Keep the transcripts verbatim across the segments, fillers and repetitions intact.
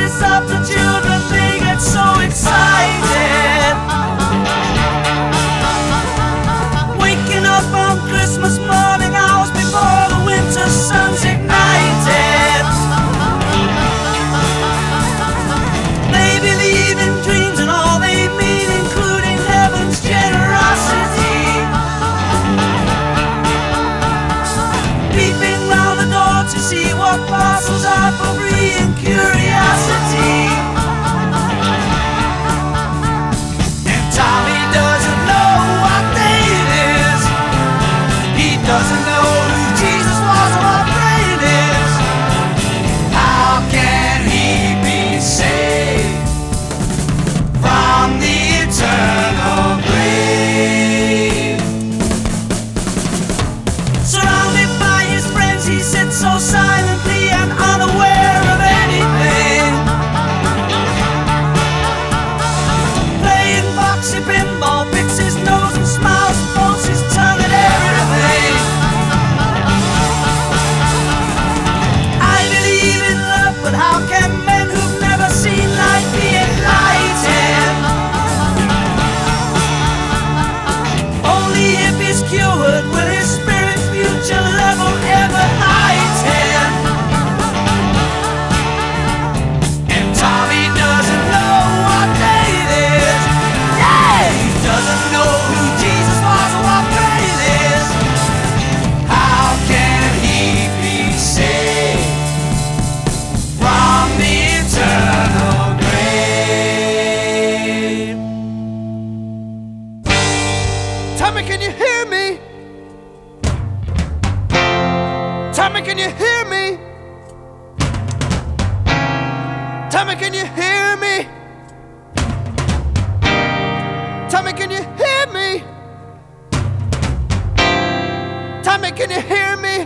faces of the children, they get so excited. Waking up on Christmas morning, hours before the winter sun's ignited. They believe in dreams and all they mean, including heaven's generosity. Peeping round the door to see what parcels are for free and curiosity. And Tommy doesn't know what day it is. He doesn't know who Jesus was or what day it is. How can he be saved from the eternal grave? Surrounded by his friends, he sits so silently and unaware of anything. Playing boxy pinball, picks his nose and smiles and folds his tongue at everything. I believe in love, but how can men who've never seen light be enlightened? Only if he's cured will his spirit's future level ever heighten. And Tommy doesn't know what day it is. Yeah, he doesn't know who Jesus was or what day it is. How can he be saved from the eternal grave? Tommy, can you hear me? Tommy, can you hear me? Tommy, can you hear me? Tommy, can you hear me? Tommy, can you hear me?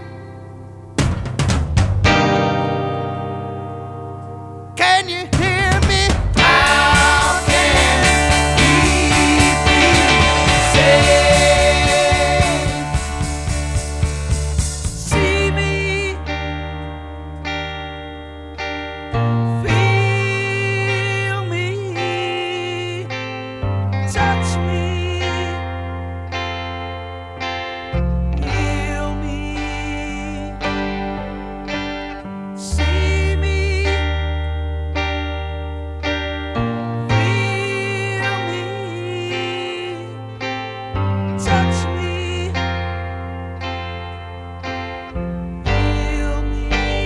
Can you hear me? How can he be saved? See me, feel me, touch me, heal me. See me, feel me, touch me, heal me.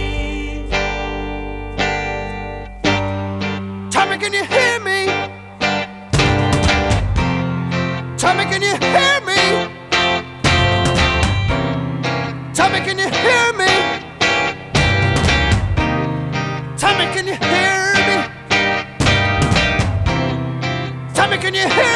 Tommy, can you hear me? Tommy, can you hear me? Tommy, can you hear me? Tommy, can you hear me? Tommy, can you hear